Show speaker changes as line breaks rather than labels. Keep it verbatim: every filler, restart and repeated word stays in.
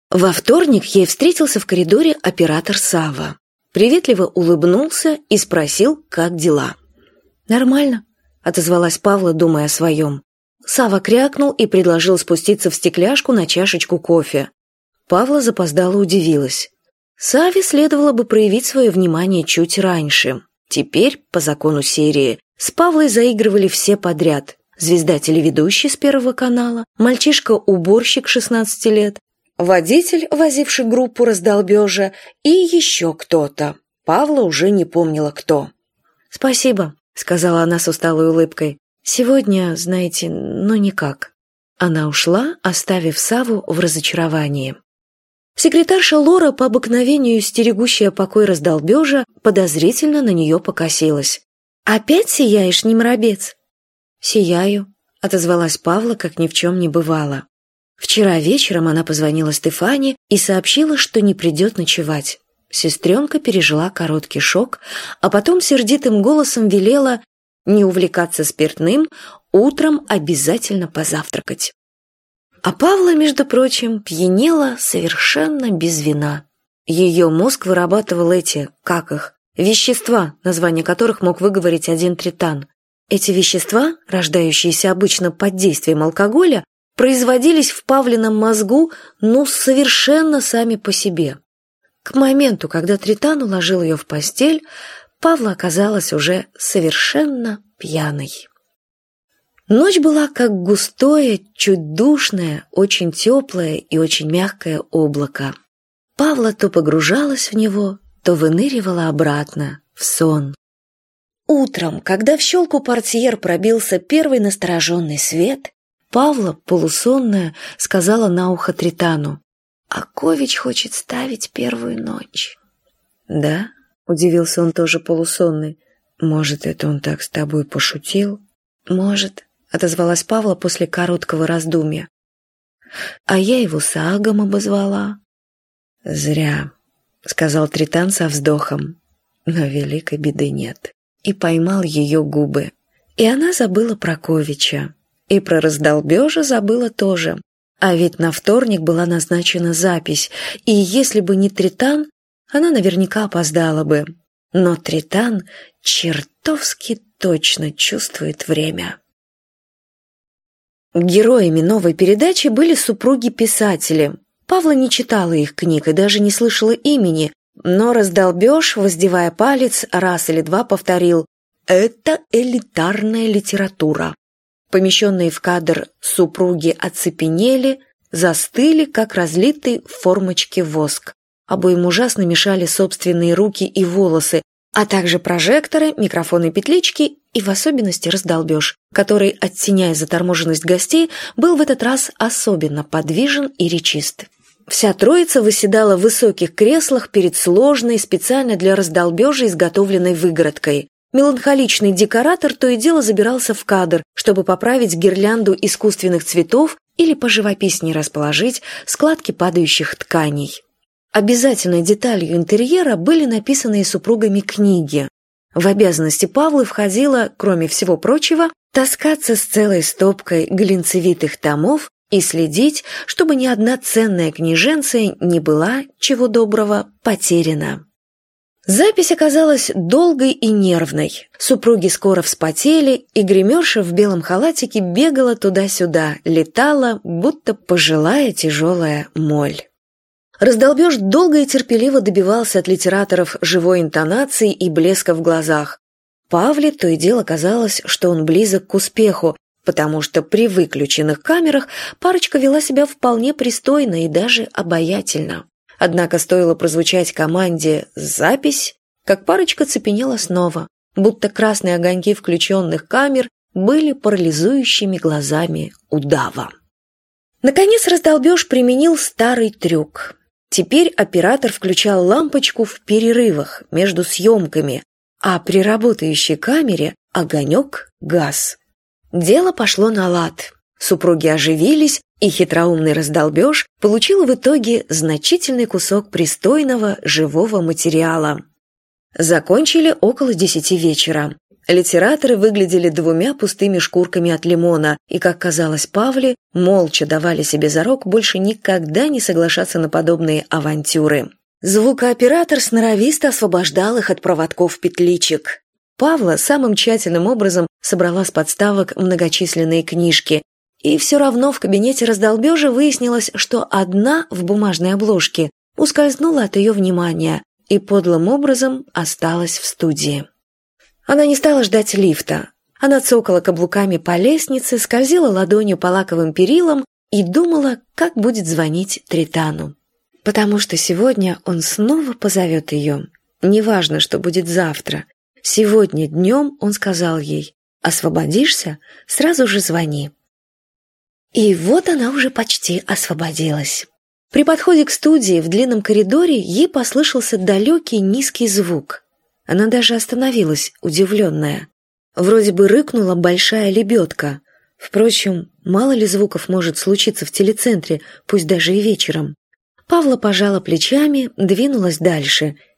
Во вторник ей встретился в коридоре оператор Сава. Приветливо улыбнулся и спросил, как дела. «Нормально», — отозвалась Павла, думая о своем. Сава крякнул и предложил спуститься в стекляшку на чашечку кофе. Павла запоздало удивилась. Саве следовало бы проявить свое внимание чуть раньше. Теперь, по закону серии, с Павлой заигрывали все подряд. Звезда-телеведущий с Первого канала, мальчишка-уборщик шестнадцати лет, водитель, возивший группу раздолбежа, и еще кто-то. Павла уже не помнила, кто. «Спасибо», — сказала она с усталой улыбкой. «Сегодня, знаете, ну никак». Она ушла, оставив Саву в разочаровании. Секретарша Лора, по обыкновению стерегущая покой раздолбежа, подозрительно на нее покосилась. «Опять сияешь, неморобец?» «Сияю», — отозвалась Павла, как ни в чем не бывало. Вчера вечером она позвонила Стефане и сообщила, что не придет ночевать. Сестренка пережила короткий шок, а потом сердитым голосом велела не увлекаться спиртным, утром обязательно позавтракать. А Павла, между прочим, пьянела совершенно без вина. Ее мозг вырабатывал эти, как их, вещества, название которых мог выговорить один Тритан. Эти вещества, рождающиеся обычно под действием алкоголя, производились в Павлином мозгу, ну, совершенно сами по себе. К моменту, когда Тритан уложил ее в постель, Павла оказалась уже совершенно пьяной. Ночь была как густое, чуть душное, очень теплое и очень мягкое облако. Павла то погружалась в него, то выныривала обратно, в сон. Утром, когда в щелку портьер пробился первый настороженный свет, Павла, полусонная, сказала на ухо Тритану: «Акович хочет ставить первую ночь». «Да?» — удивился он тоже полусонный. «Может, это он так с тобой пошутил?» «Может», — отозвалась Павла после короткого раздумья. «А я его Саагом обозвала». «Зря», — сказал Тритан со вздохом. «Но великой беды нет». И поймал ее губы. И она забыла про Ковича. И про раздолбежа забыла тоже. А ведь на вторник была назначена запись, и если бы не Тритан, она наверняка опоздала бы. Но Тритан чертовски точно чувствует время. Героями новой передачи были супруги-писатели. Павла не читала их книг и даже не слышала имени, но раздолбеж, воздевая палец, раз или два повторил: «Это элитарная литература». Помещенные в кадр супруги оцепенели, застыли, как разлитый в формочке воск. Обоим ужасно мешали собственные руки и волосы, а также прожекторы, микрофоны, петлички и в особенности раздолбеж, который, оттеняя заторможенность гостей, был в этот раз особенно подвижен и речист. Вся троица восседала в высоких креслах перед сложной, специально для раздолбежа изготовленной выгородкой. Меланхоличный декоратор то и дело забирался в кадр, чтобы поправить гирлянду искусственных цветов или поживописнее расположить складки падающих тканей. Обязательной деталью интерьера были написанные супругами книги. В обязанности Павлы входило, кроме всего прочего, таскаться с целой стопкой глинцевитых томов и следить, чтобы ни одна ценная книженция не была, чего доброго, потеряна. Запись оказалась долгой и нервной. Супруги скоро вспотели, и гримерша в белом халатике бегала туда-сюда, летала, будто пожилая тяжелая моль. Раздолбеж долго и терпеливо добивался от литераторов живой интонации и блеска в глазах. Павле то и дело казалось, что он близок к успеху, потому что при выключенных камерах парочка вела себя вполне пристойно и даже обаятельно. Однако стоило прозвучать команде «Запись», как парочка цепенела снова, будто красные огоньки включенных камер были парализующими глазами удава. Наконец раздолбеж применил старый трюк. Теперь оператор включал лампочку в перерывах между съемками, а при работающей камере огонек гас. Дело пошло на лад. Супруги оживились, и хитроумный раздолбеж получил в итоге значительный кусок пристойного живого материала. Закончили около десяти вечера. Литераторы выглядели двумя пустыми шкурками от лимона и, как казалось Павле, молча давали себе зарок больше никогда не соглашаться на подобные авантюры. Звукооператор сноровисто освобождал их от проводков-петличек. Павла самым тщательным образом собрала с подставок многочисленные книжки, и все равно в кабинете раздолбежа выяснилось, что одна в бумажной обложке ускользнула от ее внимания и подлым образом осталась в студии. Она не стала ждать лифта. Она цокала каблуками по лестнице, скользила ладонью по лаковым перилам и думала, как будет звонить Тритану. Потому что сегодня он снова позовет ее. Неважно, что будет завтра. Сегодня днем он сказал ей: «Освободишься? Сразу же звони». И вот она уже почти освободилась. При подходе к студии в длинном коридоре ей послышался далекий низкий звук. Она даже остановилась, удивленная. Вроде бы рыкнула большая лебедка. Впрочем, мало ли звуков может случиться в телецентре, пусть даже и вечером. Павла пожала плечами, двинулась дальше